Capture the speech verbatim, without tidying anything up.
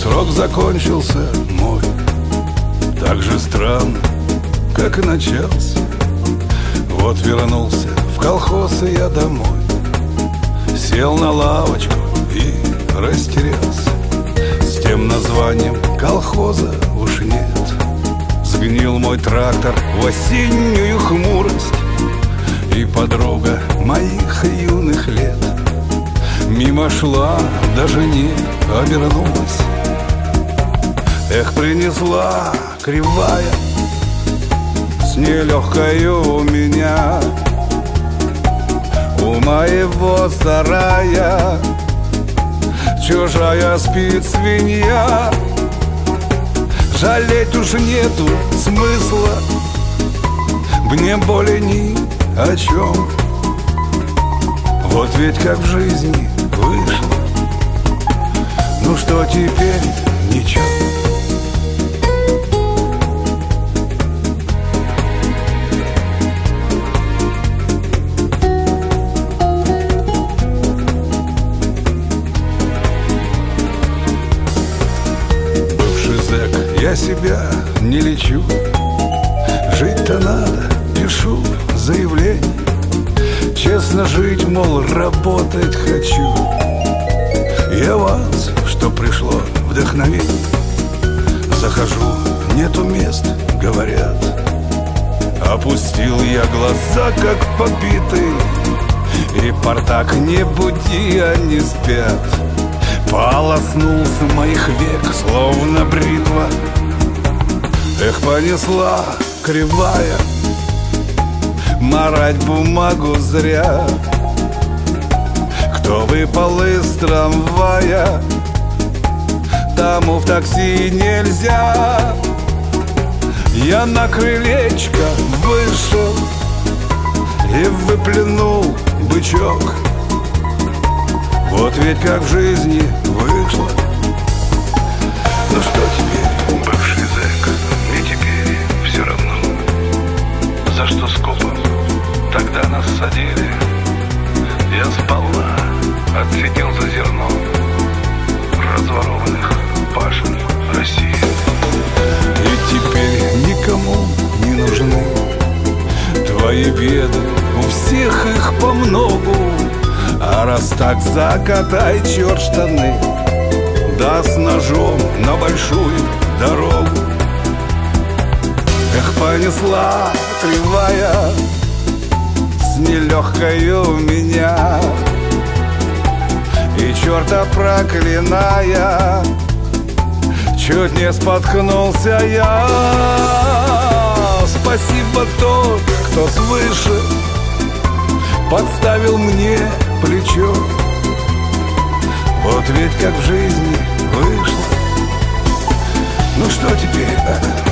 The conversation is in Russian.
Срок закончился мой, так же странно, как и начался. Вот вернулся в колхоз и я домой, сел на лавочку и растерялся. С тем названием колхоза уж нет. Сгнил мой трактор в осеннюю хмурость, и подруга моих юных лет мимо шла, даже не обернулась. Эх, принесла кривая с нелегкою меня у моего сарая чужая спит свинья. Жалеть уж нету смысла, мне более ни о чем. Вот ведь как в жизни вышло, ну что теперь, ничего. Я себя не лечу, жить-то надо, пишу заявление. Честно жить, мол, работать хочу. И аванс, что пришло вдохновение. Захожу, нету мест, говорят. Опустил я глаза, как побитый, и портак не буди, они спят. Полоснул с моих век, словно бритва. Эх, понесла кривая, марать бумагу зря. Кто выпал из трамвая, тому в такси нельзя. Я на крылечко вышел и выплюнул бычок. Вот ведь как в жизни вышло. Ну что теперь, бывший зэк, мне теперь все равно, за что скопом тогда нас садили. Я сполна отсидел за зерно разворованных пашен России. И теперь никому не нужны твои беды, у всех их по многу. А раз так, закатай, черт, штаны, да с ножом на большую дорогу. Эх, понесла кривая с нелегкою меня, и черта проклиная, чуть не споткнулся я. Спасибо тот, кто свыше подставил мне плечо. Вот ведь как в жизни вышло. Ну что теперь, а?